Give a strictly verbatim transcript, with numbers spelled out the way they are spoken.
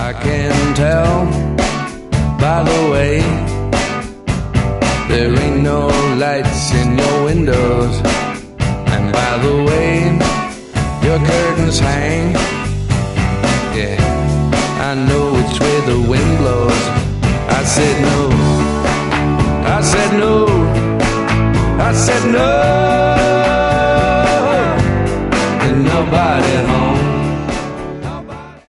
I can tell by the way there ain't no lights in your windows, and by the way your curtains hang. Yeah, I know which way the wind blows. I said no, I said no, I said no.